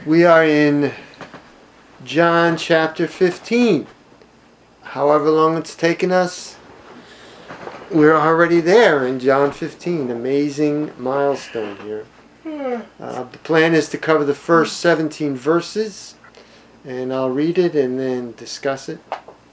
We are in John chapter 15. However long it's taken us, we're already there in John 15. Amazing milestone here. The plan is to cover the first 17 verses, and I'll read it and then discuss it.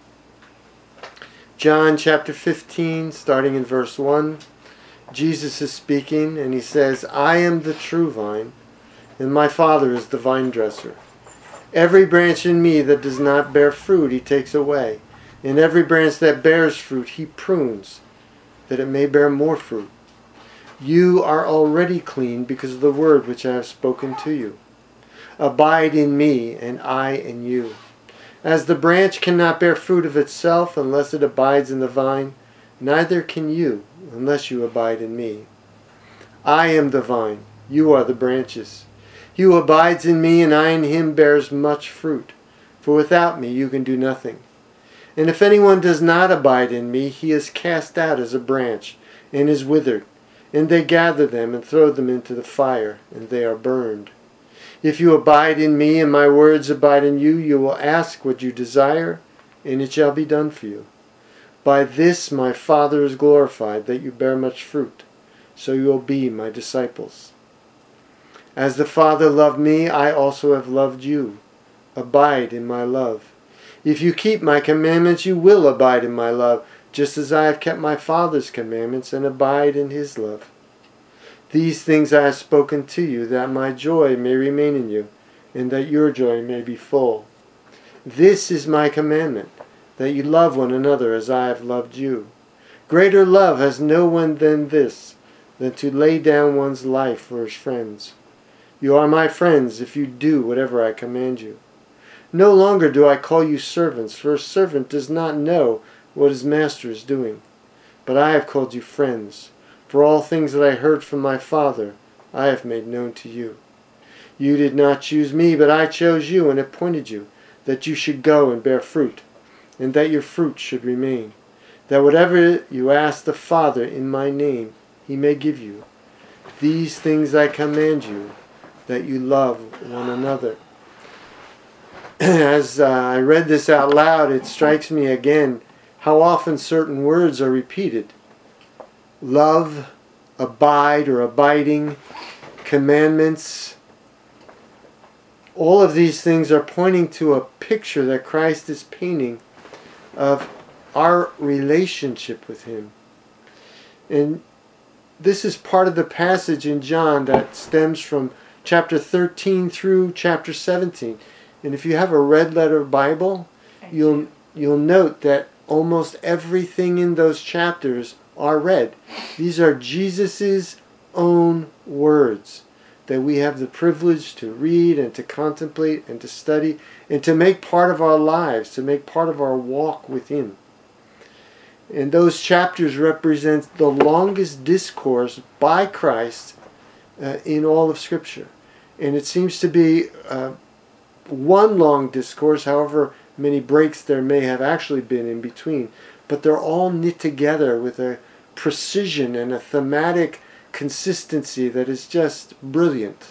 John chapter 15, starting in verse 1. Jesus is speaking, and he says, "I am the true vine, and my Father is the vine dresser. Every branch in me that does not bear fruit he takes away, and every branch that bears fruit he prunes, that it may bear more fruit. You are already clean because of the word which I have spoken to you. Abide in me, and I in you. As the branch cannot bear fruit of itself unless it abides in the vine, neither can you unless you abide in me. I am the vine, you are the branches. He who abides in me and I in him bears much fruit, for without me you can do nothing. And if anyone does not abide in me, he is cast out as a branch and is withered, and they gather them and throw them into the fire, and they are burned. If you abide in me and my words abide in you, you will ask what you desire, and it shall be done for you. By this my Father is glorified, that you bear much fruit, so you will be my disciples. As the Father loved me, I also have loved you. Abide in my love. If you keep my commandments, you will abide in my love, just as I have kept my Father's commandments and abide in his love. These things I have spoken to you, that my joy may remain in you, and that your joy may be full. This is my commandment, that you love one another as I have loved you. Greater love has no one than this, than to lay down one's life for his friends. You are my friends if you do whatever I command you. No longer do I call you servants, for a servant does not know what his master is doing. But I have called you friends, for all things that I heard from my Father I have made known to you. You did not choose me, but I chose you and appointed you, that you should go and bear fruit, and that your fruit should remain, that whatever you ask the Father in my name, he may give you. These things I command you, that you love one another." As I read this out loud, it strikes me again how often certain words are repeated. Love, abide or abiding, commandments. All of these things are pointing to a picture that Christ is painting of our relationship with him. And this is part of the passage in John that stems from chapter 13 through chapter 17. And if you have a red letter Bible, you'll note that almost everything in those chapters are red. These are Jesus' own words that we have the privilege to read and to contemplate and to study and to make part of our lives, to make part of our walk with him. And those chapters represent the longest discourse by Christ in all of Scripture. And it seems to be one long discourse, however many breaks there may have actually been in between. But they're all knit together with a precision and a thematic consistency that is just brilliant.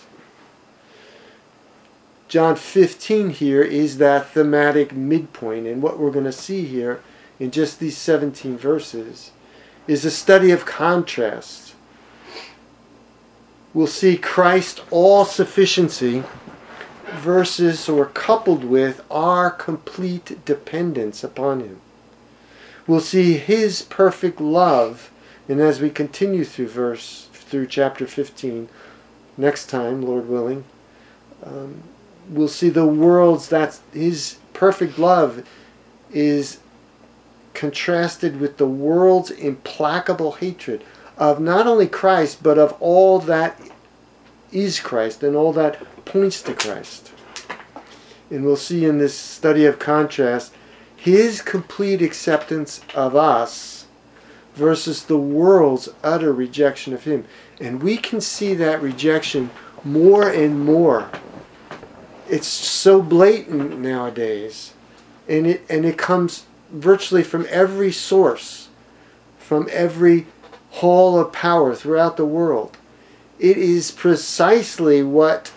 John 15 here is that thematic midpoint, and what we're going to see here in just these 17 verses is a study of contrast. We'll see Christ's all-sufficiency versus or coupled with our complete dependence upon him. We'll see his perfect love, and as we continue through chapter 15, next time, Lord willing, we'll see the world's, that his perfect love is contrasted with the world's implacable hatred of not only Christ, but of all that is Christ and all that points to Christ. And we'll see in this study of contrast his complete acceptance of us versus the world's utter rejection of him. And we can see that rejection more and more. It's so blatant nowadays. And it comes virtually from every source, from every hall of power throughout the world. It is precisely what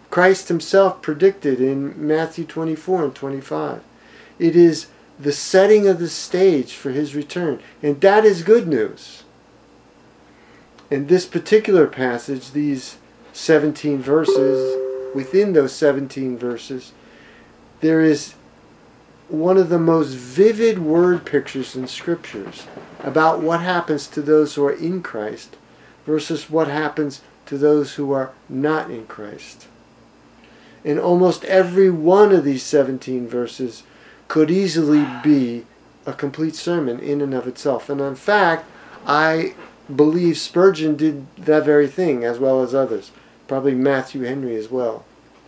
Christ himself predicted in Matthew 24 and 25. It is the setting of the stage for his return. And that is good news. In this particular passage, these 17 verses, within those 17 verses, there is one of the most vivid word pictures in scriptures about what happens to those who are in Christ versus what happens to those who are not in Christ. And almost every one of these 17 verses could easily be a complete sermon in and of itself. And in fact, I believe Spurgeon did that very thing, as well as others. Probably Matthew Henry as well.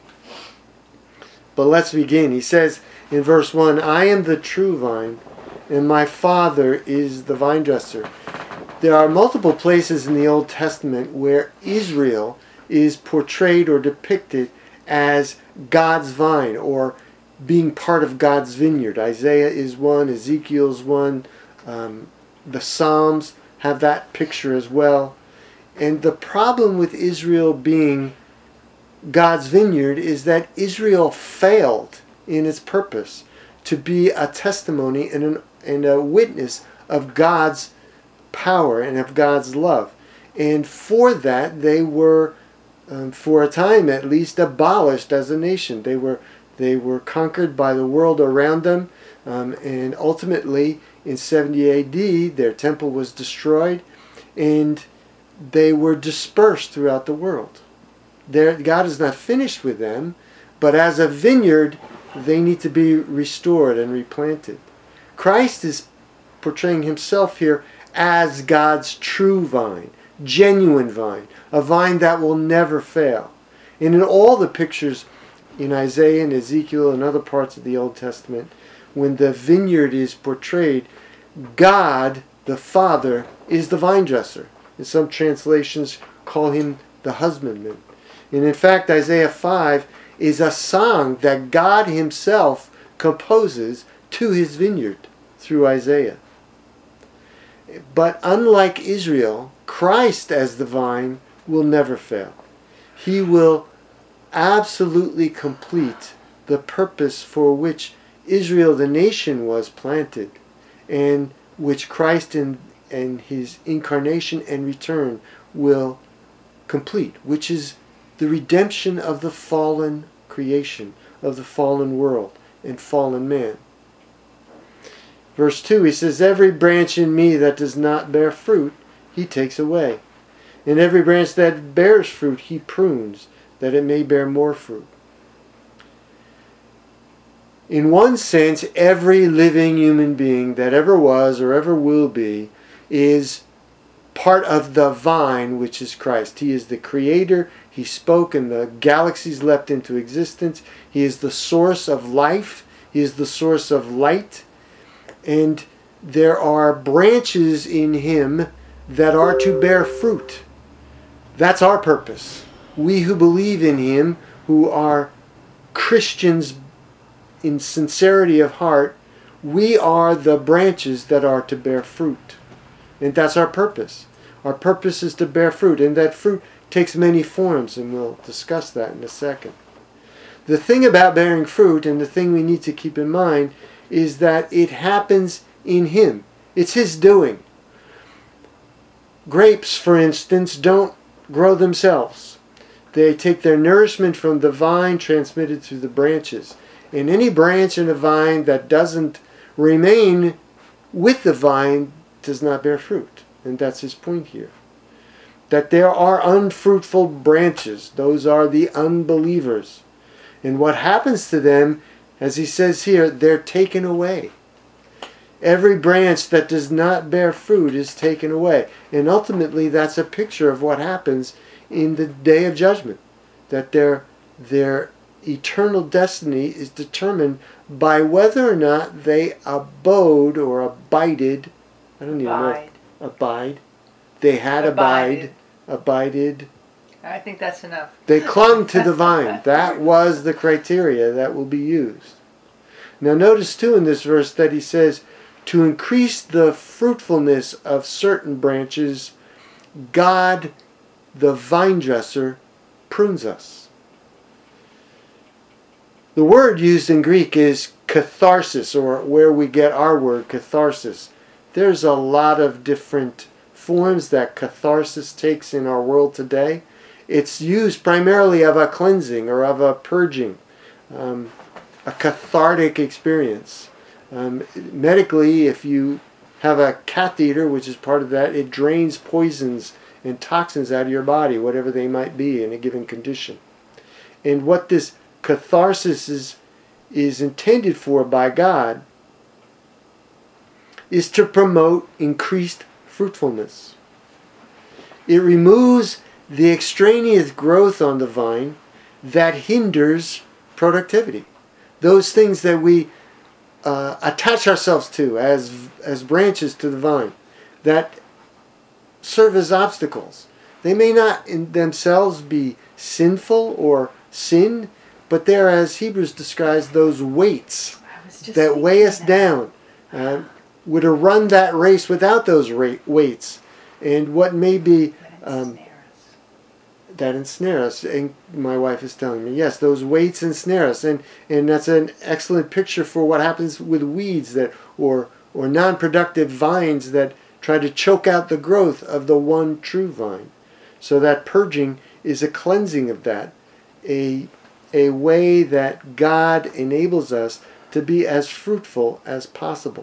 But let's begin. He says in verse 1, I am the true vine, and my Father is the vine dresser. There are multiple places in the Old Testament where Israel is portrayed or depicted as God's vine, or being part of God's vineyard. Isaiah is one, Ezekiel's one, the Psalms have that picture as well. And the problem with Israel being God's vineyard is that Israel failed in its purpose to be a testimony and a witness of God's power and of God's love. And for that, they were, for a time at least, abolished as a nation. They were conquered by the world around them, and ultimately in 70 AD their temple was destroyed, and they were dispersed throughout the world. God is not finished with them, but as a vineyard they need to be restored and replanted. Christ is portraying himself here as God's true vine, genuine vine, a vine that will never fail. And in all the pictures in Isaiah and Ezekiel and other parts of the Old Testament, when the vineyard is portrayed, God, the Father, is the vine dresser. And some translations call him the husbandman. And in fact, Isaiah 5 is a song that God himself composes to his vineyard through Isaiah. But unlike Israel, Christ as the vine will never fail. He will absolutely complete the purpose for which Israel the nation was planted, and which Christ and his incarnation and return will complete, which is the redemption of the fallen creation, of the fallen world and fallen man. Verse 2, he says, every branch in me that does not bear fruit, he takes away. And every branch that bears fruit, he prunes, that it may bear more fruit. In one sense, every living human being that ever was or ever will be is part of the vine, which is Christ. He is the creator. He spoke and the galaxies leapt into existence. He is the source of life. He is the source of light. And there are branches in him that are to bear fruit. That's our purpose. We who believe in him, who are Christians in sincerity of heart, we are the branches that are to bear fruit. And that's our purpose. Our purpose is to bear fruit, and that fruit takes many forms, and we'll discuss that in a second. The thing about bearing fruit, and the thing we need to keep in mind, is that it happens in him. It's his doing. Grapes, for instance, don't grow themselves. They take their nourishment from the vine transmitted through the branches. And any branch in a vine that doesn't remain with the vine does not bear fruit. And that's his point here. That there are unfruitful branches. Those are the unbelievers. And what happens to them, as he says here, they're taken away. Every branch that does not bear fruit is taken away. And ultimately that's a picture of what happens in the day of judgment. That their eternal destiny is determined by whether or not they abode or abided. I don't even know. Abide. They had abided. I think that's enough. They clung to the vine. That was the criteria that will be used. Now notice too in this verse that he says, to increase the fruitfulness of certain branches, God, the vine dresser, prunes us. The word used in Greek is catharsis, or where we get our word catharsis. There's a lot of different forms that catharsis takes in our world today. It's used primarily of a cleansing or of a purging, a cathartic experience. Medically, if you have a catheter, which is part of that, it drains poisons and toxins out of your body, whatever they might be in a given condition. And what this catharsis is intended for by God is to promote increased fruitfulness. It removes the extraneous growth on the vine that hinders productivity. Those things that we attach ourselves to as branches to the vine that serve as obstacles. They may not in themselves be sinful or sin, but they're, as Hebrews describes, those weights that weigh us down. We're to run that race without those weights. And what may be that ensnare us. And my wife is telling me, yes, those weights ensnare us. And that's an excellent picture for what happens with weeds that or non-productive vines that try to choke out the growth of the one true vine. So that purging is a cleansing of that, a way that God enables us to be as fruitful as possible.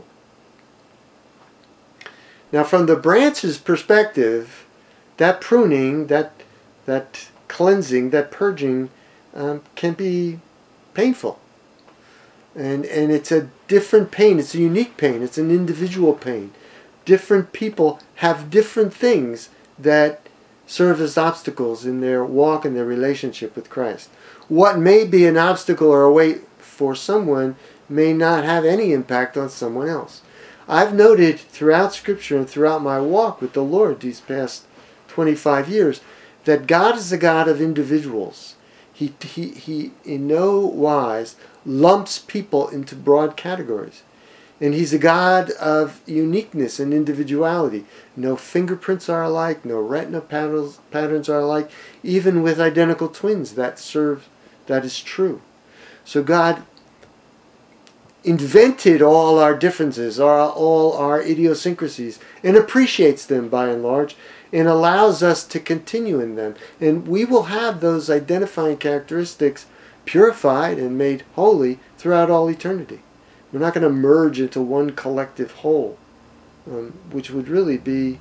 Now, from the branch's perspective, that pruning, that cleansing, that purging can be painful. And it's a different pain. It's a unique pain. It's an individual pain. Different people have different things that serve as obstacles in their walk and their relationship with Christ. What may be an obstacle or a weight for someone may not have any impact on someone else. I've noted throughout Scripture and throughout my walk with the Lord these past 25 years that God is a God of individuals. He in no wise lumps people into broad categories. And He's a God of uniqueness and individuality. No fingerprints are alike, no retina patterns are alike. Even with identical twins, that is true. So God invented all our differences, all our idiosyncrasies, and appreciates them by and large, and allows us to continue in them. And we will have those identifying characteristics purified and made holy throughout all eternity. We're not going to merge into one collective whole, which would really be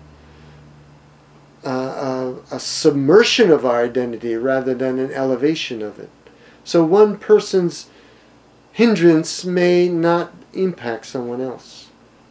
a submersion of our identity rather than an elevation of it. So one person's hindrance may not impact someone else.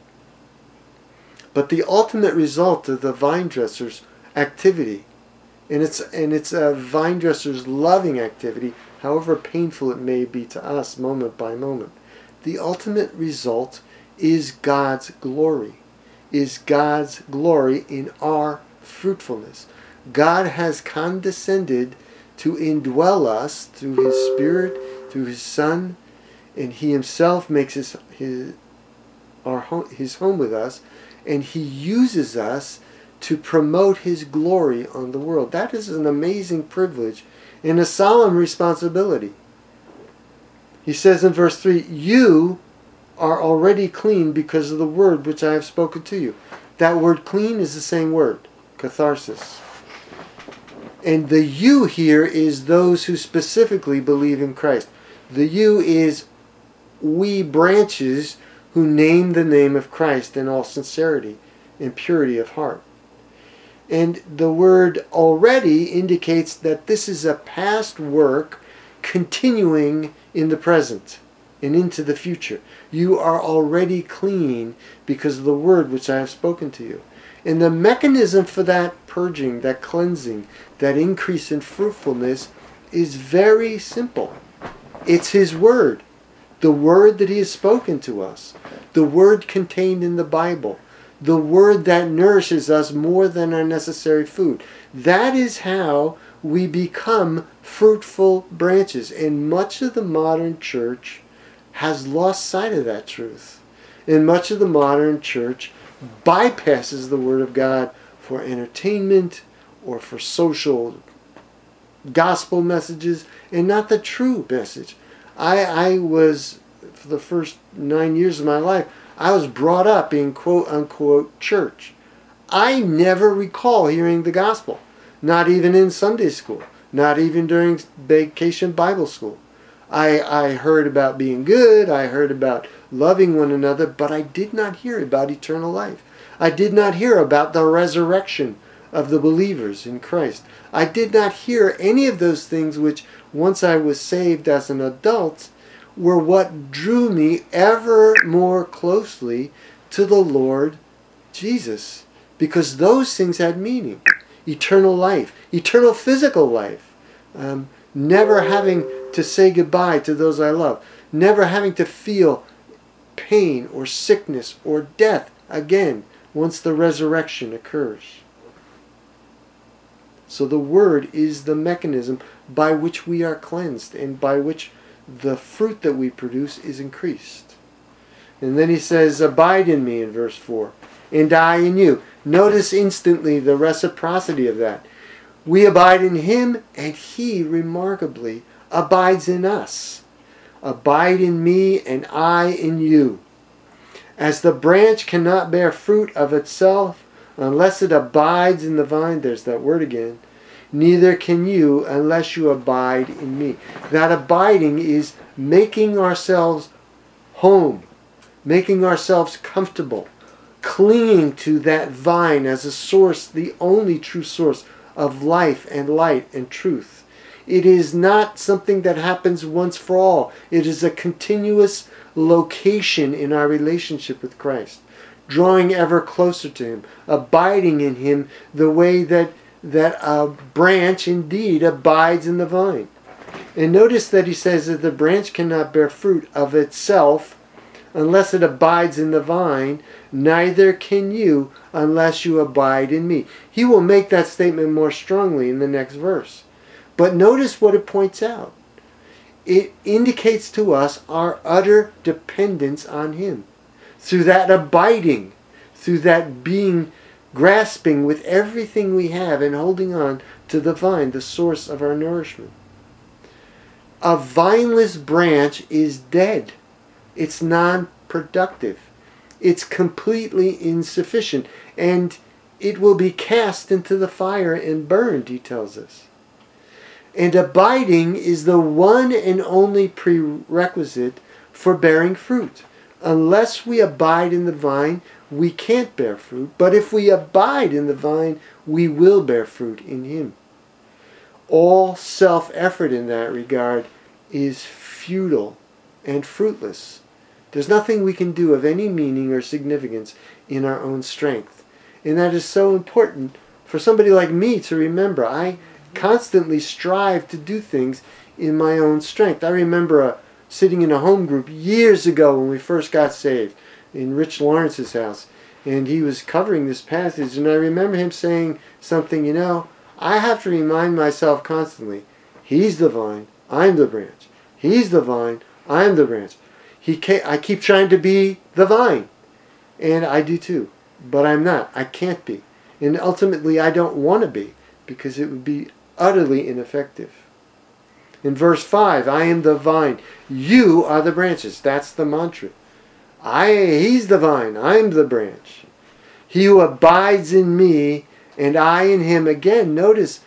But the ultimate result of the vine dresser's activity, and it's a vine dresser's loving activity, however painful it may be to us moment by moment, the ultimate result is God's glory. Is God's glory in our fruitfulness. God has condescended to indwell us through His Spirit, through His Son, and He Himself makes His home with us, and He uses us to promote His glory on the world. That is an amazing privilege and a solemn responsibility. He says in verse 3, "You are already clean because of the word which I have spoken to you." That word clean is the same word, catharsis. And the you here is those who specifically believe in Christ. The you is we branches who name the name of Christ in all sincerity and purity of heart. And the word already indicates that this is a past work continuing in the present and into the future. You are already clean because of the word which I have spoken to you. And the mechanism for that purging, that cleansing, that increase in fruitfulness is very simple. It's His word. The word that He has spoken to us. The word contained in the Bible. The word that nourishes us more than our necessary food. That is how we become fruitful branches. And much of the modern church has lost sight of that truth. And much of the modern church bypasses the Word of God for entertainment or for social gospel messages and not the true message I was, for the first 9 years of my life, I was brought up in quote-unquote church. I never recall hearing the gospel, not even in Sunday school, not even during vacation Bible school. I heard about being good, I heard about loving one another, but I did not hear about eternal life. I did not hear about the resurrection of the believers in Christ. I did not hear any of those things which, once I was saved as an adult, were what drew me ever more closely to the Lord Jesus. Because those things had meaning. Eternal life, eternal physical life. Never having to say goodbye to those I love. Never having to feel pain or sickness or death again once the resurrection occurs. So the Word is the mechanism by which we are cleansed and by which the fruit that we produce is increased. And then he says, abide in me in verse 4, and I in you. Notice instantly the reciprocity of that. We abide in him, and he remarkably abides in us. Abide in me, and I in you. As the branch cannot bear fruit of itself unless it abides in the vine, there's that word again, neither can you unless you abide in me. That abiding is making ourselves home, making ourselves comfortable, clinging to that vine as a source, the only true source of life and light and truth. It is not something that happens once for all. It is a continuous location in our relationship with Christ, drawing ever closer to him, abiding in him the way that a branch indeed abides in the vine. And notice that he says that the branch cannot bear fruit of itself unless it abides in the vine, neither can you unless you abide in me. He will make that statement more strongly in the next verse. But notice what it points out. It indicates to us our utter dependence on him. Through that abiding, through that being, grasping with everything we have and holding on to the vine, the source of our nourishment. A vineless branch is dead. It's non-productive. It's completely insufficient. And it will be cast into the fire and burned, he tells us. And abiding is the one and only prerequisite for bearing fruit. Unless we abide in the vine, we can't bear fruit. But if we abide in the vine, we will bear fruit in him. All self-effort in that regard is futile and fruitless. There's nothing we can do of any meaning or significance in our own strength. And that is so important for somebody like me to remember. I constantly strive to do things in my own strength. I remember sitting in a home group years ago when we first got saved in Rich Lawrence's house. And he was covering this passage. And I remember him saying something, I have to remind myself constantly, he's the vine, I'm the branch. He's the vine, I'm the branch. I keep trying to be the vine. And I do too. But I'm not. I can't be. And ultimately I don't want to be, because it would be utterly ineffective. In verse 5, I am the vine. You are the branches. That's the mantra. He's the vine. I'm the branch. He who abides in me and I in him. Again, notice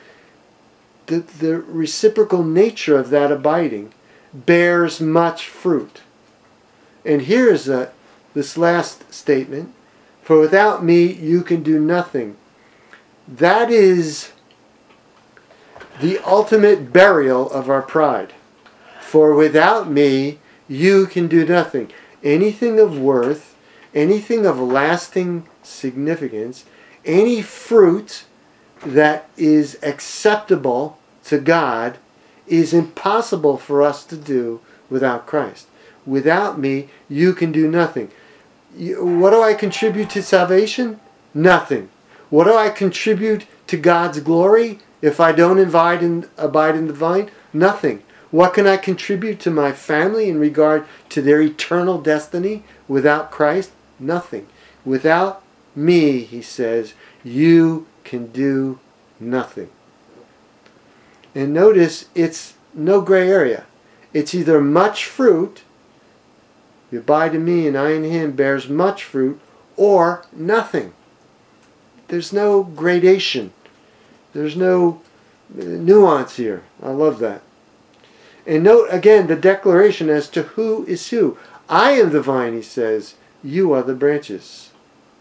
the reciprocal nature of that abiding bears much fruit. And here is this last statement. For without me you can do nothing. That is the ultimate burial of our pride. For without me you can do nothing. Anything of worth, anything of lasting significance, any fruit that is acceptable to God is impossible for us to do without Christ. Without me, you can do nothing. What do I contribute to salvation? Nothing. What do I contribute to God's glory if I don't abide in the vine? Nothing. What can I contribute to my family in regard to their eternal destiny without Christ? Nothing. Without me, he says, you can do nothing. And notice, it's no gray area. It's either much fruit, you abide in me and I in him, bears much fruit, or nothing. There's no gradation. There's no nuance here. I love that. And note again the declaration as to who is who. I am the vine, he says. You are the branches.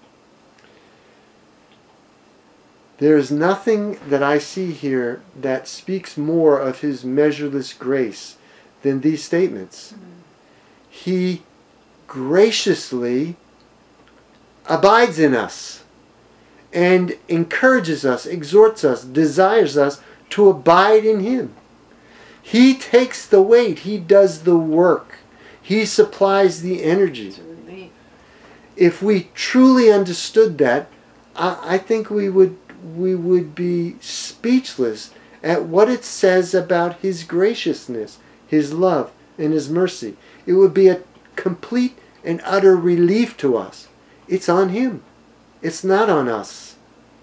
There is nothing that I see here that speaks more of his measureless grace than these statements. He graciously abides in us and encourages us, exhorts us, desires us to abide in him. He takes the weight. He does the work. He supplies the energy. If we truly understood that, I think we would be speechless at what it says about his graciousness, his love, and his mercy. It would be a complete and utter relief to us. It's on him. It's not on us.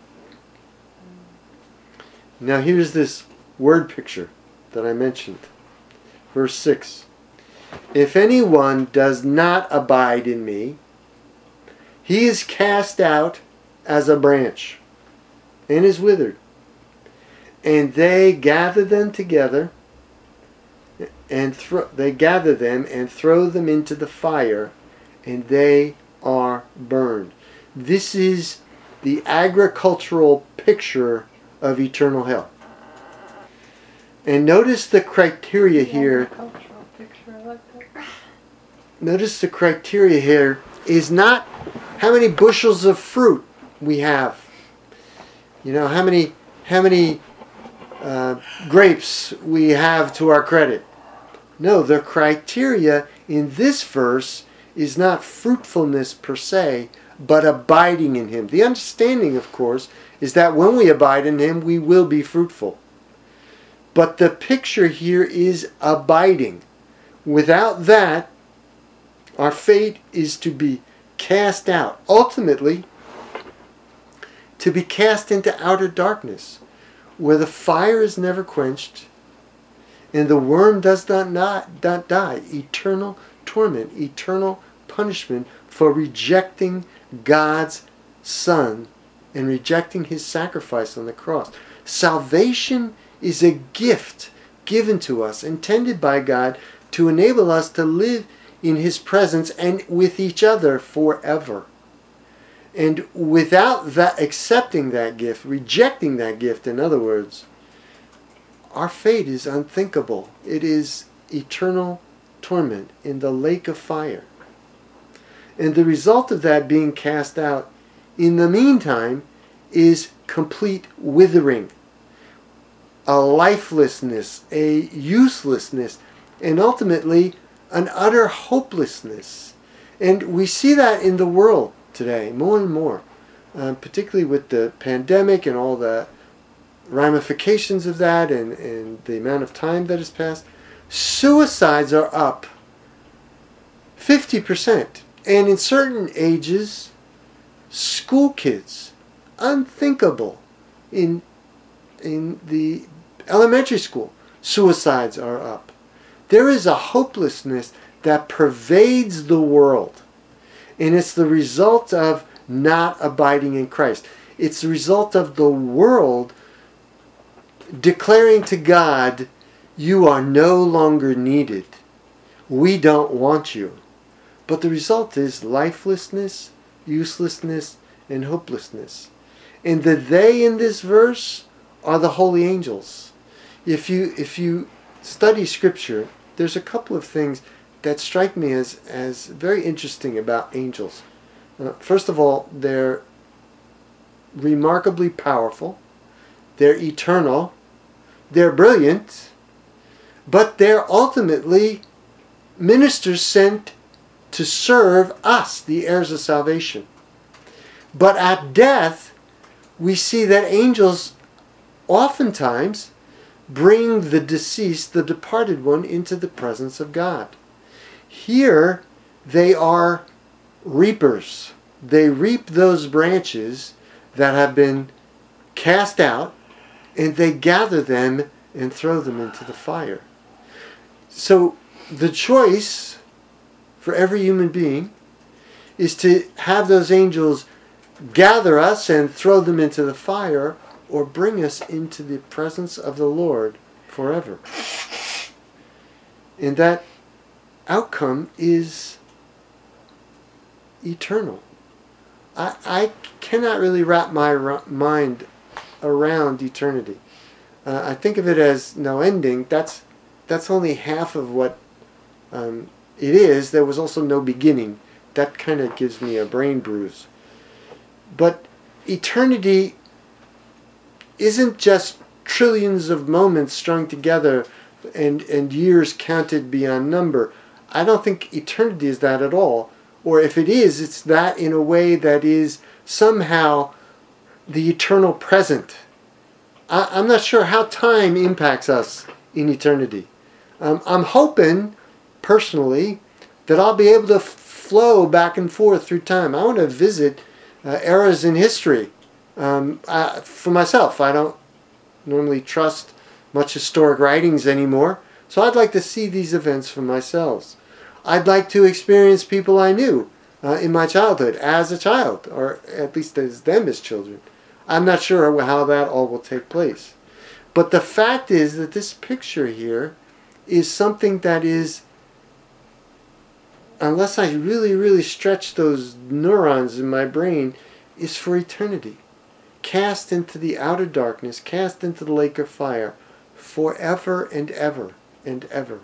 Now here's this word picture that I mentioned. Verse 6. If anyone does not abide in me, he is cast out as a branch and is withered. And they gather them together and throw them into the fire, and they are burned. This is the agricultural picture of eternal hell. And notice the criteria here. Notice the criteria here is not how many bushels of fruit we have. You know, how many grapes we have to our credit. No, the criteria in this verse is not fruitfulness per se, but abiding in him. The understanding, of course, is that when we abide in him, we will be fruitful. But the picture here is abiding. Without that, our fate is to be cast out. Ultimately, to be cast into outer darkness, where the fire is never quenched, and the worm does not die. Eternal torment, eternal punishment for rejecting God's Son and rejecting his sacrifice on the cross. Salvation is a gift given to us, intended by God to enable us to live in his presence and with each other forever. And without that, accepting that gift, rejecting that gift, in other words, our fate is unthinkable. It is eternal torment in the lake of fire. And the result of that being cast out, in the meantime, is complete withering, a lifelessness, a uselessness, and ultimately an utter hopelessness. And we see that in the world today, more and more, particularly with the pandemic and all the ramifications of that and the amount of time that has passed. Suicides are up 50%. And in certain ages, school kids, unthinkable. In the elementary school, suicides are up. There is a hopelessness that pervades the world. And it's the result of not abiding in Christ. It's the result of the world declaring to God, you are no longer needed. We don't want you. But the result is lifelessness, uselessness, and hopelessness. And the they in this verse are the holy angels. If you study Scripture, there's a couple of things that strike me as very interesting about angels. First of all, they're remarkably powerful. They're eternal. They're brilliant. But they're ultimately ministers sent to serve us, the heirs of salvation. But at death, we see that angels oftentimes bring the deceased, the departed one, into the presence of God. Here, they are reapers. They reap those branches that have been cast out, and they gather them and throw them into the fire. So the choice for every human being is to have those angels gather us and throw them into the fire, or bring us into the presence of the Lord forever. And that outcome is eternal. I cannot really wrap my mind around eternity. I think of it as no ending. That's only half of what it is. There was also no beginning. That kind of gives me a brain bruise. But eternity isn't just trillions of moments strung together and years counted beyond number. I don't think eternity is that at all. Or if it is, it's that in a way that is somehow the eternal present. I'm not sure how time impacts us in eternity. I'm hoping, personally, that I'll be able to flow back and forth through time. I want to visit eras in history for myself. I don't normally trust much historic writings anymore, so I'd like to see these events for myself. I'd like to experience people I knew in my childhood as a child, or at least as them as children. I'm not sure how that all will take place. But the fact is that this picture here is something that is, unless I really, really stretch those neurons in my brain, is for eternity. Cast into the outer darkness, cast into the lake of fire, forever and ever and ever.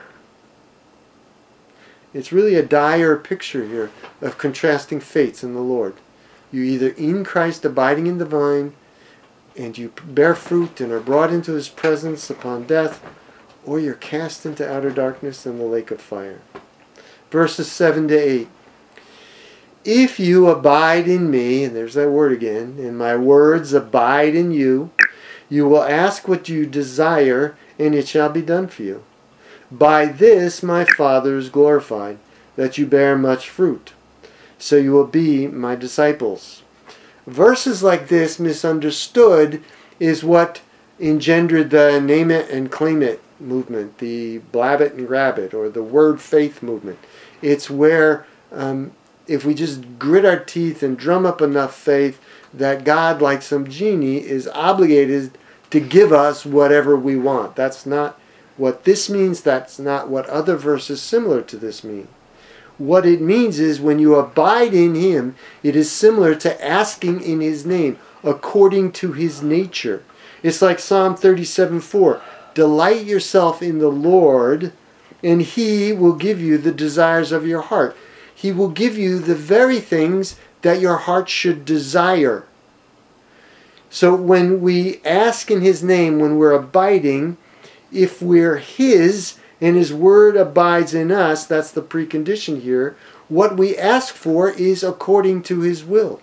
It's really a dire picture here of contrasting fates in the Lord. You're either in Christ abiding in the vine, and you bear fruit and are brought into His presence upon death, or you're cast into outer darkness in the lake of fire. Verses 7 to 8. If you abide in me, and there's that word again, and my words abide in you, you will ask what you desire, and it shall be done for you. By this my Father is glorified, that you bear much fruit, so you will be my disciples. Verses like this, misunderstood, is what engendered the name it and claim it movement, the blab it and grab it, or the word faith movement. It's where if we just grit our teeth and drum up enough faith, that God, like some genie, is obligated to give us whatever we want. That's not what this means. That's not what other verses similar to this mean. What it means is when you abide in Him, it is similar to asking in His name, according to His nature. It's like Psalm 37:4. Delight yourself in the Lord, and He will give you the desires of your heart. He will give you the very things that your heart should desire. So when we ask in His name, when we're abiding, if we're His and His Word abides in us, that's the precondition here, what we ask for is according to His will.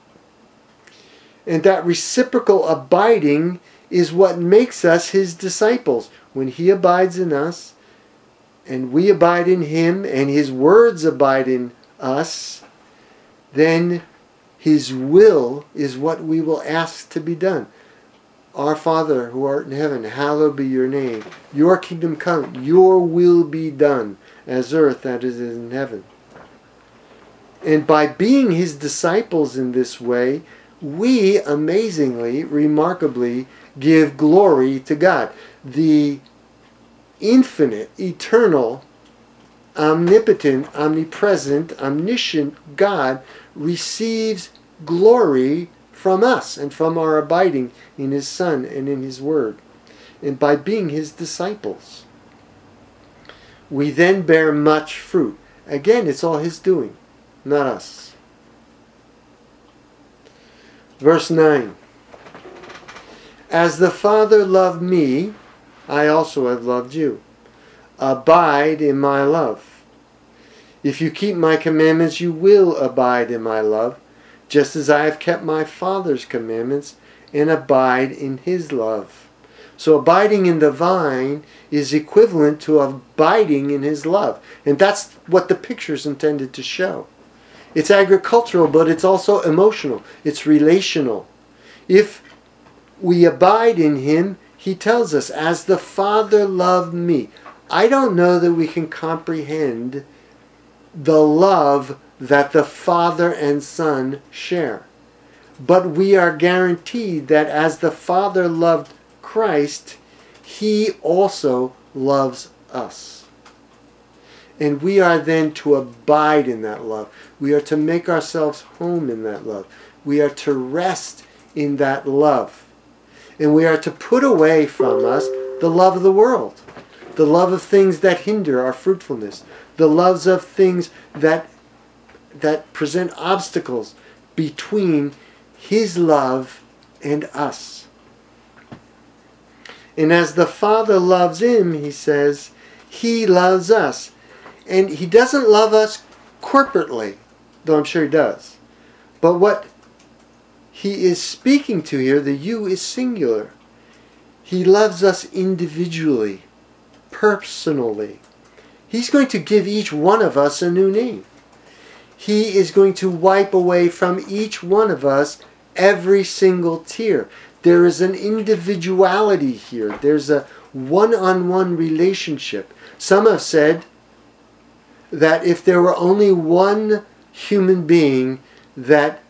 And that reciprocal abiding is what makes us His disciples. When He abides in us, and we abide in Him, and His words abide in us, then His will is what we will ask to be done. Our Father who art in heaven, hallowed be your name. Your kingdom come, your will be done, as earth as it is in heaven. And by being His disciples in this way, we amazingly, remarkably, give glory to God. The infinite, eternal, omnipotent, omnipresent, omniscient God receives glory from us and from our abiding in His Son and in His Word. And by being His disciples, we then bear much fruit. Again, it's all His doing, not us. Verse 9. As the Father loved me, I also have loved you. Abide in my love. If you keep my commandments, you will abide in my love, just as I have kept my Father's commandments and abide in His love. So abiding in the vine is equivalent to abiding in His love. And that's what the picture is intended to show. It's agricultural, but it's also emotional. It's relational. If we abide in Him, He tells us, as the Father loved me. I don't know that we can comprehend the love that the Father and Son share. But we are guaranteed that as the Father loved Christ, He also loves us. And we are then to abide in that love. We are to make ourselves home in that love. We are to rest in that love. And we are to put away from us the love of the world, the love of things that hinder our fruitfulness, the loves of things that present obstacles between His love and us. And as the Father loves Him, He says, He loves us. And He doesn't love us corporately, though I'm sure He does. But what He is speaking to here, the you is singular. He loves us individually, personally. He's going to give each one of us a new name. He is going to wipe away from each one of us every single tear. There is an individuality here. There's a one-on-one relationship. Some have said that if there were only one human being that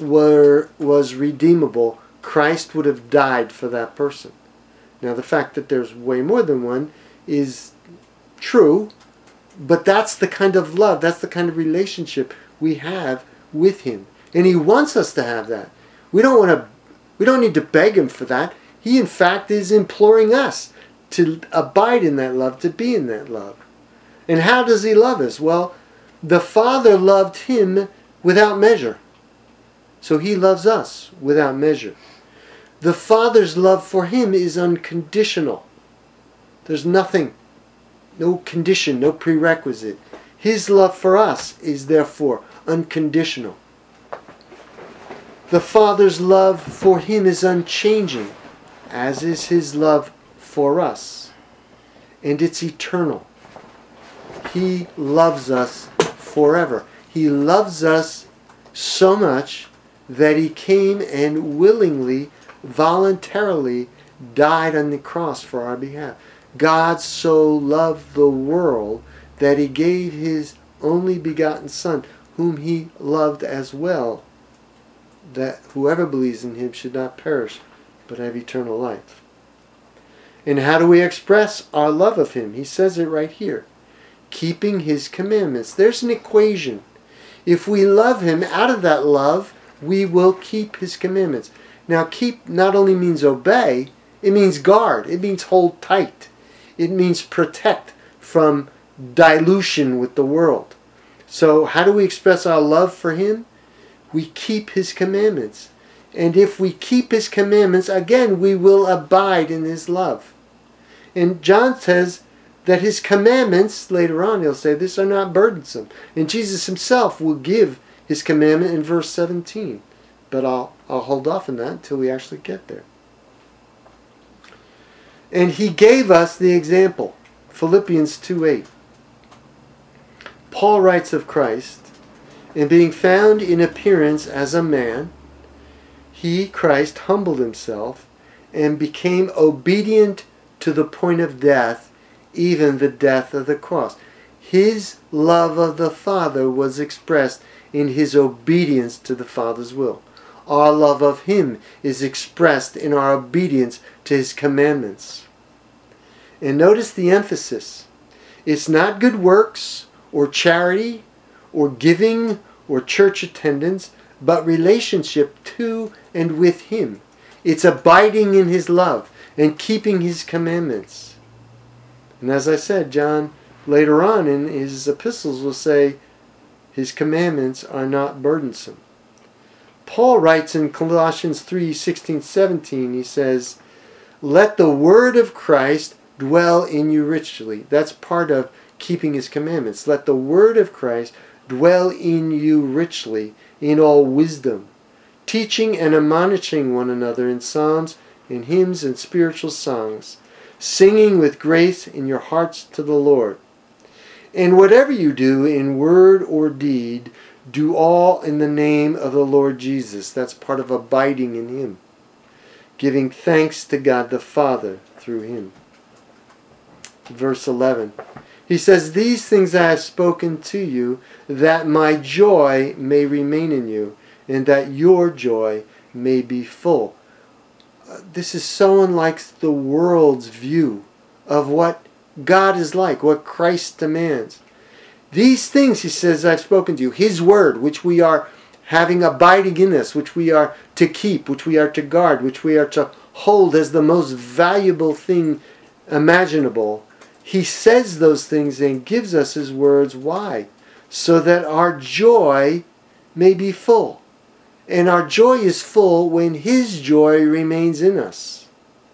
was redeemable, Christ would have died for that person. Now, the fact that there's way more than one is true, but that's the kind of love, that's the kind of relationship we have with Him. And He wants us to have that. We don't need to beg Him for that. He, in fact, is imploring us to abide in that love, to be in that love. And how does He love us? Well, the Father loved Him without measure. So He loves us without measure. The Father's love for Him is unconditional. There's nothing, no condition, no prerequisite. His love for us is therefore unconditional. The Father's love for Him is unchanging, as is His love for us. And it's eternal. He loves us forever. He loves us so much that He came and willingly, voluntarily died on the cross for our behalf. God so loved the world that He gave His only begotten Son, whom He loved as well, that whoever believes in Him should not perish, but have eternal life. And how do we express our love of Him? He says it right here. Keeping His commandments. There's an equation. If we love Him, out of that love, we will keep His commandments. Now, keep not only means obey, it means guard. It means hold tight. It means protect from dilution with the world. So how do we express our love for Him? We keep His commandments. And if we keep His commandments, again, we will abide in His love. And John says that His commandments, later on he'll say this, are not burdensome. And Jesus Himself will give His commandment in verse 17. But I'll hold off on that until we actually get there. And He gave us the example. Philippians 2:8. Paul writes of Christ, and being found in appearance as a man, He, Christ, humbled Himself and became obedient to the point of death, even the death of the cross. His love of the Father was expressed in His obedience to the Father's will. Our love of Him is expressed in our obedience to His commandments. And notice the emphasis. It's not good works or charity or giving or church attendance, but relationship to and with Him. It's abiding in His love and keeping His commandments. And as I said, John later on in his epistles will say His commandments are not burdensome. Paul writes in Colossians 3:16-17, he says, "Let the word of Christ dwell in you richly." That's part of keeping His commandments. Let the word of Christ dwell in you richly in all wisdom, teaching and admonishing one another in psalms and hymns and spiritual songs, singing with grace in your hearts to the Lord. And whatever you do in word or deed, do all in the name of the Lord Jesus. That's part of abiding in Him, giving thanks to God the Father through Him. verse 11. He says, "These things I have spoken to you, that my joy may remain in you, and that your joy may be full." This is so unlike the world's view of what God is like, what Christ demands. These things, he says, I've spoken to you. His word, which we are having abiding in us, which we are to keep, which we are to guard, which we are to hold as the most valuable thing imaginable. He says those things and gives us his words. Why? So that our joy may be full. And our joy is full when his joy remains in us.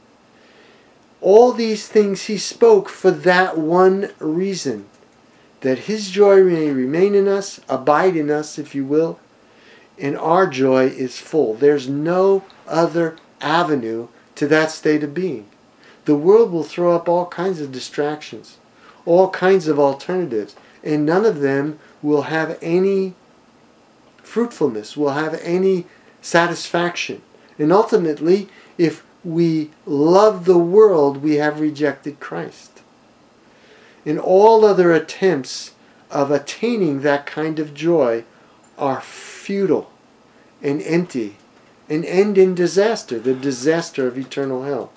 All these things he spoke for that one reason. That his joy may remain in us, abide in us, if you will, and our joy is full. There's no other avenue to that state of being. The world will throw up all kinds of distractions, all kinds of alternatives, and none of them will have any fruitfulness, will have any satisfaction. And ultimately, if we love the world, we have rejected Christ. And all other attempts of attaining that kind of joy are futile and empty and end in disaster, the disaster of eternal hell.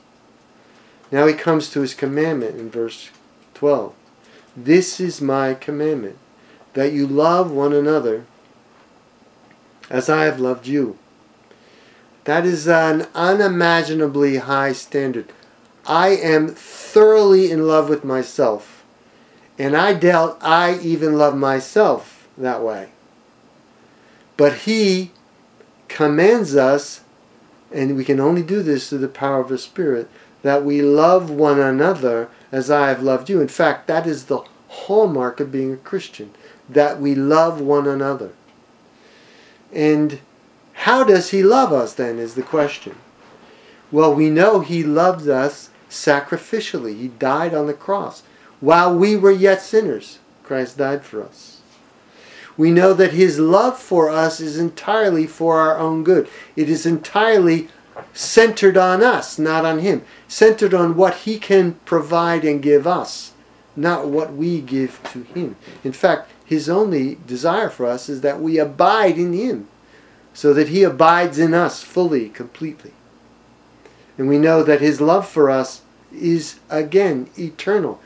Now he comes to his commandment in verse 12. "This is my commandment, that you love one another as I have loved you." That is an unimaginably high standard. I am thoroughly in love with myself, and I doubt I even love myself that way. But he commands us, and we can only do this through the power of the Spirit, that we love one another as I have loved you. In fact, that is the hallmark of being a Christian, that we love one another. And how does he love us then is the question. Well, we know he loves us sacrificially. He died on the cross. While we were yet sinners, Christ died for us. We know that his love for us is entirely for our own good. It is entirely centered on us, not on him. Centered on what he can provide and give us, not what we give to him. In fact, his only desire for us is that we abide in him, so that he abides in us fully, completely. And we know that his love for us is, again, eternal,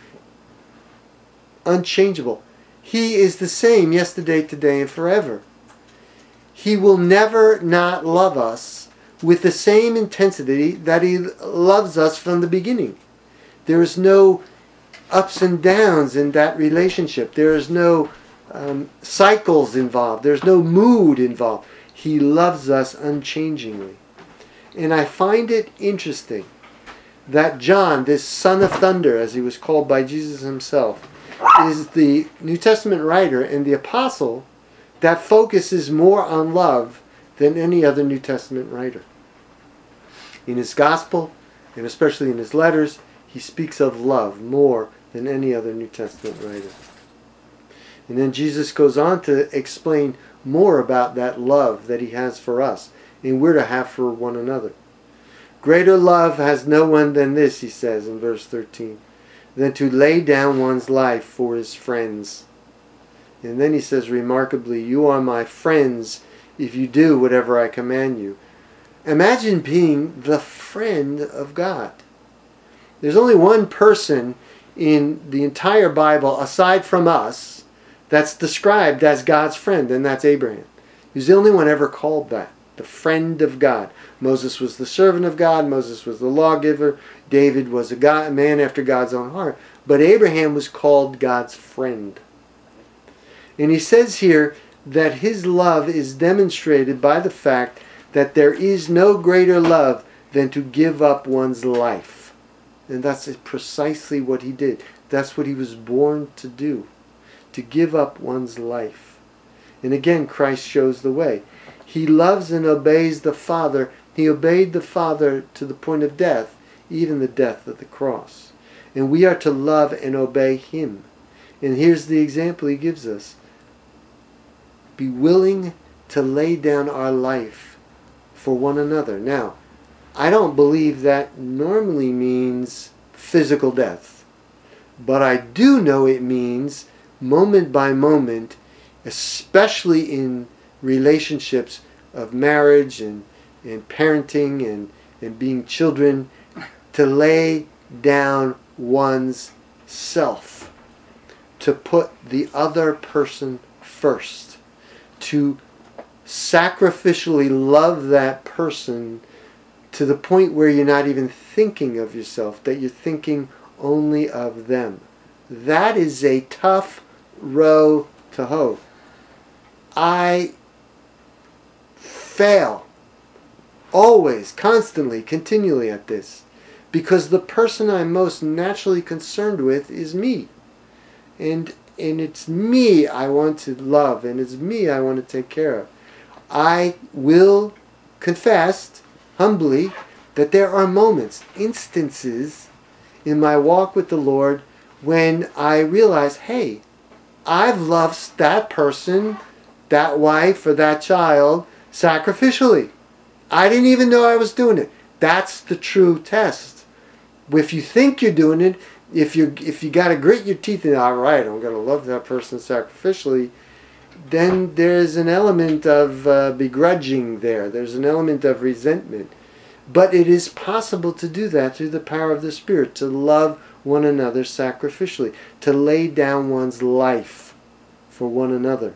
unchangeable. He is the same yesterday, today, and forever. He will never not love us with the same intensity that he loves us from the beginning. There is no ups and downs in that relationship. There is no cycles involved. There's no mood involved. He loves us unchangingly. And I find it interesting that John, this son of thunder, as he was called by Jesus himself, is the New Testament writer and the apostle that focuses more on love than any other New Testament writer. In his gospel, and especially in his letters, he speaks of love more than any other New Testament writer. And then Jesus goes on to explain more about that love that he has for us, and we're to have for one another. "Greater love has no one than this," he says in verse 13, "than to lay down one's life for his friends." And then he says remarkably, "You are my friends if you do whatever I command you." Imagine being the friend of God. There's only one person in the entire Bible, aside from us, that's described as God's friend, and that's Abraham. He's the only one ever called that, the friend of God. Moses was the servant of God. Moses was the lawgiver. David was a man after God's own heart. But Abraham was called God's friend. And he says here that his love is demonstrated by the fact that there is no greater love than to give up one's life. And that's precisely what he did. That's what he was born to do, to give up one's life. And again, Christ shows the way. He loves and obeys the Father. He obeyed the Father to the point of death, even the death of the cross. And we are to love and obey him. And here's the example he gives us. Be willing to lay down our life for one another. Now, I don't believe that normally means physical death. But I do know it means moment by moment, especially in relationships of marriage and parenting and being children, to lay down one's self, to put the other person first, to sacrificially love that person to the point where you're not even thinking of yourself, that you're thinking only of them. That is a tough row to hoe. I fail always, constantly, continually at this, because the person I'm most naturally concerned with is me. And it's me I want to love, and it's me I want to take care of. I will confess humbly that there are moments, instances in my walk with the Lord when I realize, hey, I've loved that person, that wife, or that child sacrificially. I didn't even know I was doing it. That's the true test. If you think you're doing it, if you got to grit your teeth and, all right, I'm going to love that person sacrificially, then there's an element of begrudging there. There's an element of resentment. But it is possible to do that through the power of the Spirit, to love one another sacrificially, to lay down one's life for one another.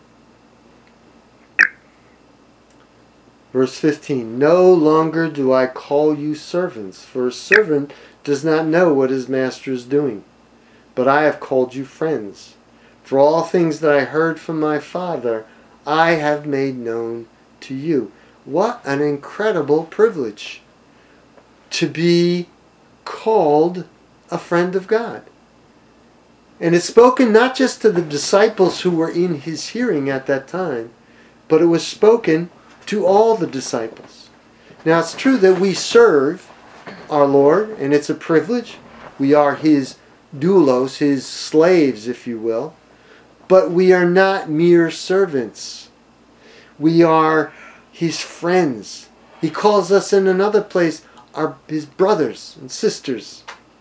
Verse 15, no longer do I call you servants, for a servant does not know what his master is doing. But I have called you friends. For all things that I heard from my Father, I have made known to you. What an incredible privilege to be called a friend of God. And it's spoken not just to the disciples who were in his hearing at that time, but it was spoken to all the disciples. Now it's true that we serve our Lord, and it's a privilege. We are his doulos, his slaves, if you will. But we are not mere servants. We are his friends. He calls us in another place his brothers and sisters.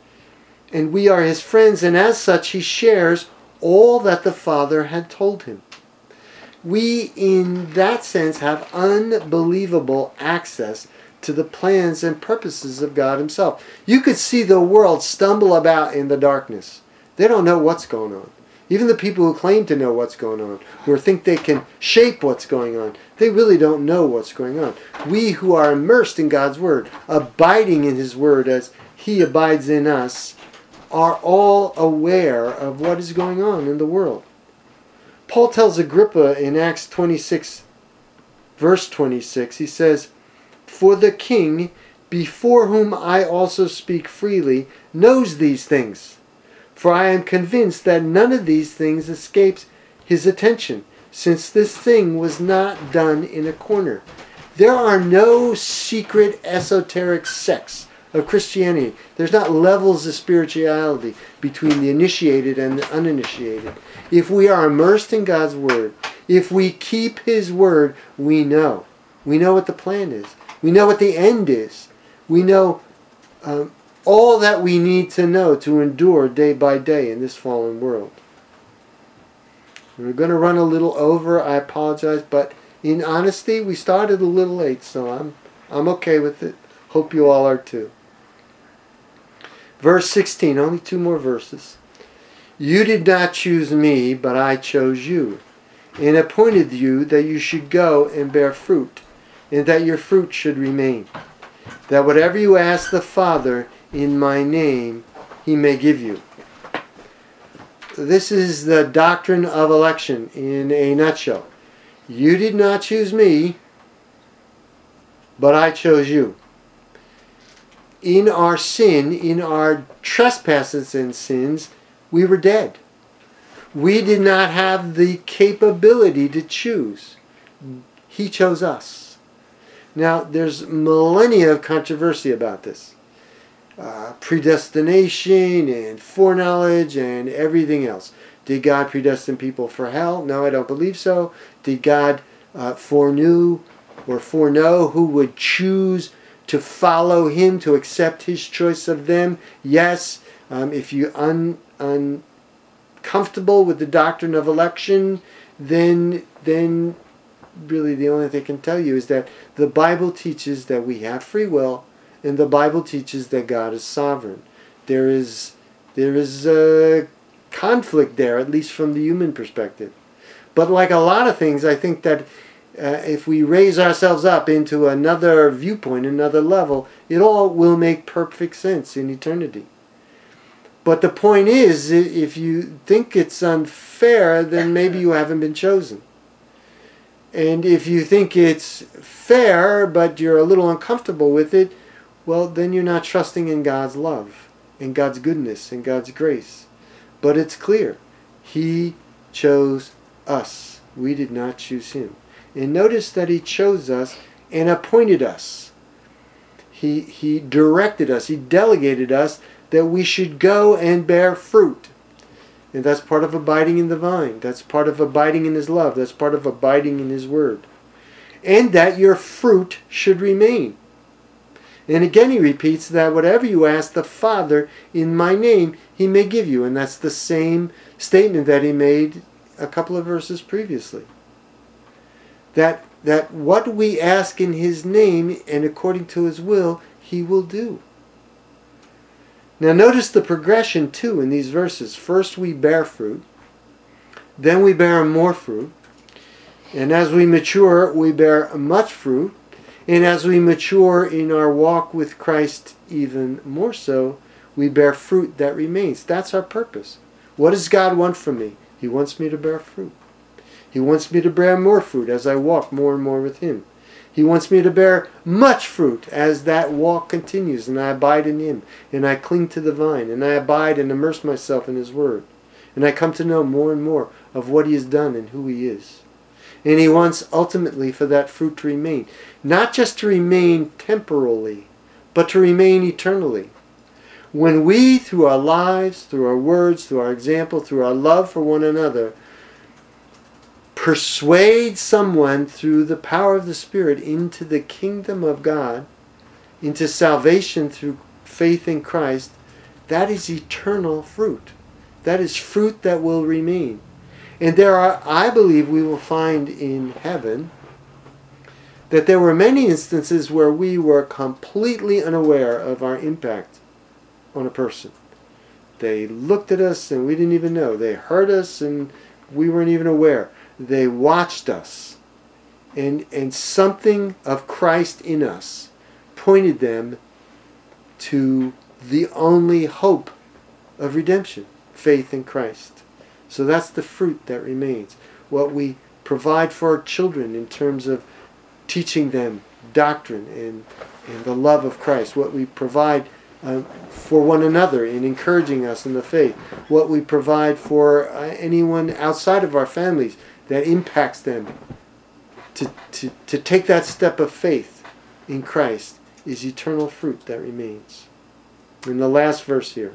And we are his friends, and as such he shares all that the Father had told him. We, in that sense, have unbelievable access to the plans and purposes of God himself. You could see the world stumble about in the darkness. They don't know what's going on. Even the people who claim to know what's going on, who think they can shape what's going on, they really don't know what's going on. We who are immersed in God's Word, abiding in his Word as he abides in us, are all aware of what is going on in the world. Paul tells Agrippa in Acts 26, verse 26, he says, for the king, before whom I also speak freely, knows these things. For I am convinced that none of these things escapes his attention, since this thing was not done in a corner. There are no secret esoteric sects of Christianity. There's not levels of spirituality between the initiated and the uninitiated. If we are immersed in God's Word, if we keep his Word, we know. We know what the plan is. We know what the end is. We know all that we need to know to endure day by day in this fallen world. We're going to run a little over. I apologize, but in honesty, we started a little late, so I'm okay with it. Hope you all are too. Verse 16, only 2 more verses. You did not choose me, but I chose you, and appointed you that you should go and bear fruit, and that your fruit should remain, that whatever you ask the Father in my name, he may give you. This is the doctrine of election in a nutshell. You did not choose me, but I chose you. In our sin, in our trespasses and sins, we were dead. We did not have the capability to choose. He chose us. Now, there's millennia of controversy about this. Predestination and foreknowledge and everything else. Did God predestine people for hell? No, I don't believe so. Did God foreknow who would choose to follow him, to accept his choice of them? Yes. If you uncomfortable with the doctrine of election, then really the only thing I can tell you is that the Bible teaches that we have free will, and the Bible teaches that God is sovereign. There is a conflict there, at least from the human perspective. But like a lot of things, I think that if we raise ourselves up into another viewpoint, another level, it all will make perfect sense in eternity. But the point is, if you think it's unfair, then maybe you haven't been chosen. And if you think it's fair, but you're a little uncomfortable with it, well, then you're not trusting in God's love, and God's goodness, and God's grace. But it's clear. He chose us. We did not choose Him. And notice that He chose us and appointed us. He directed us. He delegated us that we should go and bear fruit. And that's part of abiding in the vine. That's part of abiding in His love. That's part of abiding in His word. And that your fruit should remain. And again He repeats that whatever you ask the Father in my name, He may give you. And that's the same statement that He made a couple of verses previously. That what we ask in His name and according to His will, He will do. Now notice the progression too in these verses. First we bear fruit, then we bear more fruit, and as we mature we bear much fruit, and as we mature in our walk with Christ even more so, we bear fruit that remains. That's our purpose. What does God want from me? He wants me to bear fruit. He wants me to bear more fruit as I walk more and more with Him. He wants me to bear much fruit as that walk continues and I abide in Him and I cling to the vine and I abide and immerse myself in His Word. And I come to know more and more of what He has done and who He is. And He wants ultimately for that fruit to remain. Not just to remain temporally, but to remain eternally. When we, through our lives, through our words, through our example, through our love for one another, persuade someone through the power of the Spirit into the kingdom of God, into salvation through faith in Christ, that is eternal fruit. That is fruit that will remain. And there are, I believe we will find in heaven, that there were many instances where we were completely unaware of our impact on a person. They looked at us and we didn't even know. They heard us and we weren't even aware. They watched us. And something of Christ in us pointed them to the only hope of redemption, faith in Christ. So that's the fruit that remains. What we provide for our children in terms of teaching them doctrine and the love of Christ. What we provide for one another in encouraging us in the faith. What we provide for anyone outside of our families that impacts them to take that step of faith in Christ is eternal fruit that remains. In the last verse here.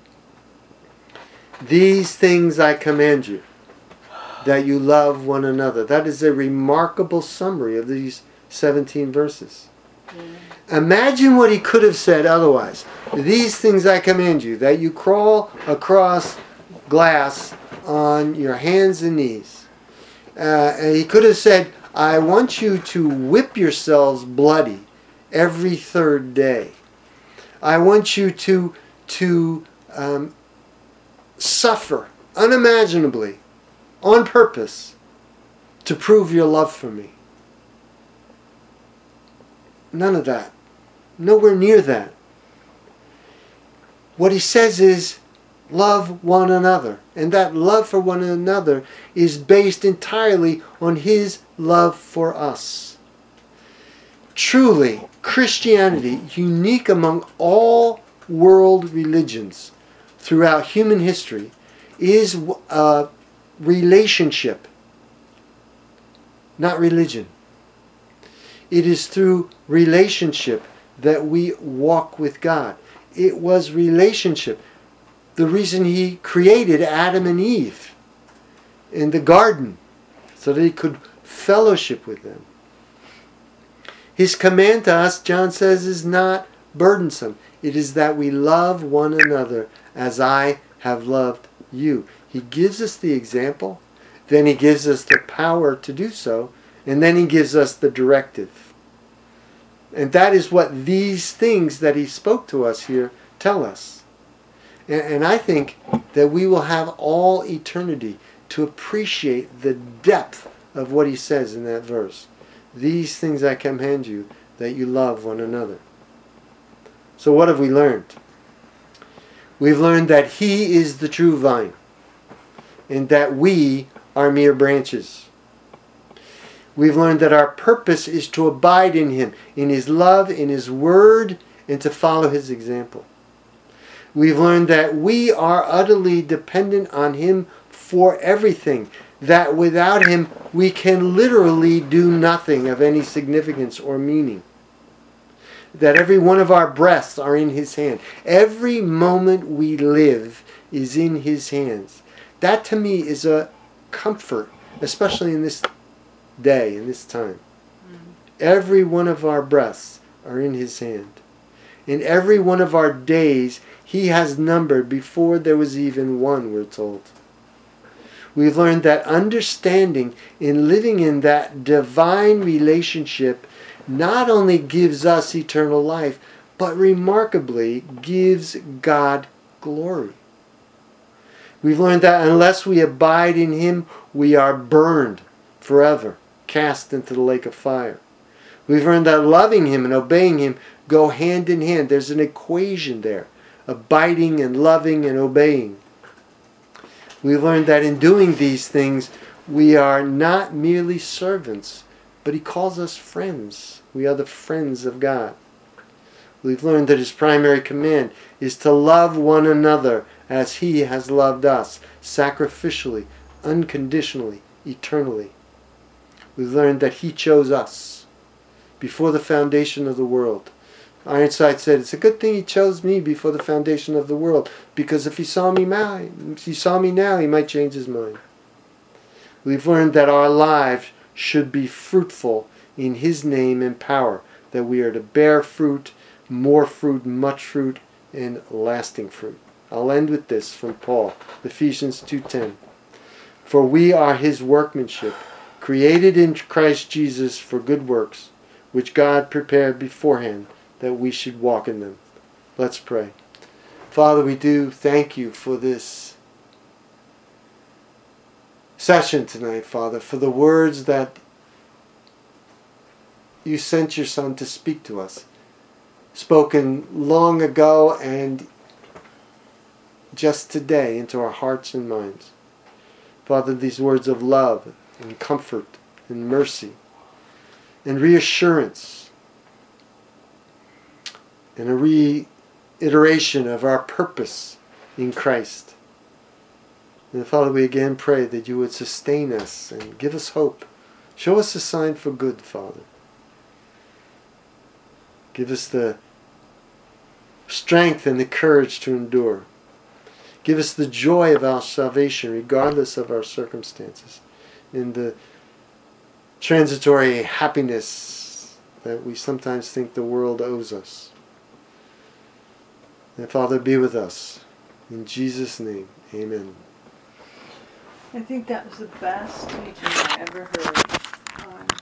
These things I command you, that you love one another. That is a remarkable summary of these 17 verses. Imagine what he could have said otherwise. These things I command you, that you crawl across glass on your hands and knees. And he could have said, I want you to whip yourselves bloody every third day. I want you to suffer unimaginably on purpose to prove your love for me. None of that. Nowhere near that. What he says is, love one another. And that love for one another is based entirely on his love for us. Truly, Christianity, unique among all world religions throughout human history, is a relationship, not religion. It is through relationship that we walk with God. It was relationship. The reason he created Adam and Eve in the garden, so that he could fellowship with them. His command to us, John says, is not burdensome. It is that we love one another as I have loved you. He gives us the example, then he gives us the power to do so, and then he gives us the directive. And that is what these things that he spoke to us here tell us. And I think that we will have all eternity to appreciate the depth of what he says in that verse. These things I command you, that you love one another. So what have we learned? We've learned that he is the true vine, and that we are mere branches. We've learned that our purpose is to abide in him, in his love, in his word, and to follow his example. We've learned that we are utterly dependent on him for everything, that without him we can literally do nothing of any significance or meaning. That every one of our breaths are in his hand. Every moment we live is in his hands. That to me is a comfort, especially in this day, in this time. Every one of our breaths are in his hand. In every one of our days, he has numbered before there was even one, we're told. We've learned that understanding in living in that divine relationship not only gives us eternal life, but remarkably gives God glory. We've learned that unless we abide in him, we are burned forever, cast into the lake of fire. We've learned that loving him and obeying him go hand in hand. There's an equation there, abiding and loving and obeying. We've learned that in doing these things, we are not merely servants, but he calls us friends. We are the friends of God. We've learned that his primary command is to love one another as he has loved us, sacrificially, unconditionally, eternally. We've learned that he chose us before the foundation of the world. Ironside said, it's a good thing he chose me before the foundation of the world, because if he saw me now, he might change his mind. We've learned that our lives should be fruitful in his name and power, that we are to bear fruit, more fruit, much fruit, and lasting fruit. I'll end with this from Paul, Ephesians 2:10. For we are his workmanship, created in Christ Jesus for good works, which God prepared beforehand that we should walk in them. Let's pray. Father, we do thank you for this session tonight, Father, for the words that you sent your Son to speak to us, spoken long ago and just today into our hearts and minds. Father, these words of love and comfort and mercy and reassurance and a reiteration of our purpose in Christ. And Father, we again pray that you would sustain us and give us hope. Show us a sign for good, Father. Give us the strength and the courage to endure. Give us the joy of our salvation regardless of our circumstances, and the transitory happiness that we sometimes think the world owes us. And Father, be with us. In Jesus' name, amen. I think that was the best teaching I ever heard on